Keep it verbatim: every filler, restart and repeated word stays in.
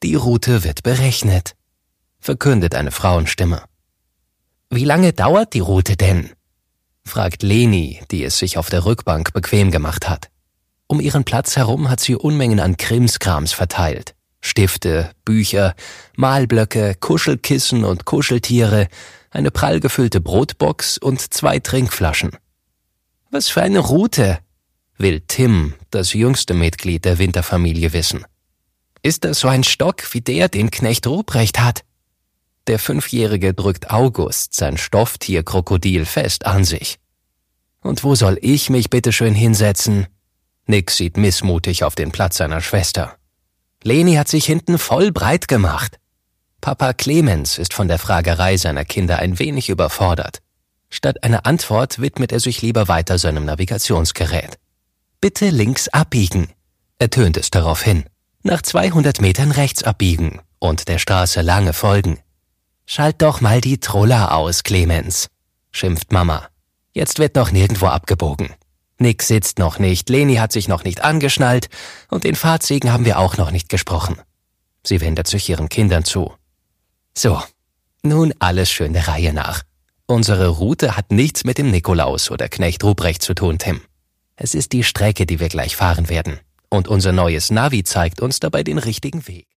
Die Route wird berechnet, verkündet eine Frauenstimme. »Wie lange dauert die Route denn?« fragt Leni, die es sich auf der Rückbank bequem gemacht hat. Um ihren Platz herum hat sie Unmengen an Krimskrams verteilt. Stifte, Bücher, Malblöcke, Kuschelkissen und Kuscheltiere, eine prall gefüllte Brotbox und zwei Trinkflaschen. »Was für eine Route?« will Tim, das jüngste Mitglied der Winterfamilie, wissen. »Ist das so ein Stock wie der, den Knecht Ruprecht hat?« Der Fünfjährige drückt August, sein Stofftierkrokodil, fest an sich. »Und wo soll ich mich bitteschön hinsetzen?« Nick sieht missmutig auf den Platz seiner Schwester. Leni hat sich hinten voll breit gemacht. Papa Clemens ist von der Fragerei seiner Kinder ein wenig überfordert. Statt einer Antwort widmet er sich lieber weiter seinem Navigationsgerät. »Bitte links abbiegen«, ertönt es daraufhin. »Nach zweihundert Metern rechts abbiegen und der Straße lange folgen.« »Schalt doch mal die Troller aus, Clemens«, schimpft Mama. »Jetzt wird noch nirgendwo abgebogen. Nick sitzt noch nicht, Leni hat sich noch nicht angeschnallt und den Fahrtsegen haben wir auch noch nicht gesprochen.« Sie wendet sich ihren Kindern zu. »So, nun alles schön der Reihe nach. Unsere Route hat nichts mit dem Nikolaus oder Knecht Ruprecht zu tun, Tim. Es ist die Strecke, die wir gleich fahren werden. Und unser neues Navi zeigt uns dabei den richtigen Weg.«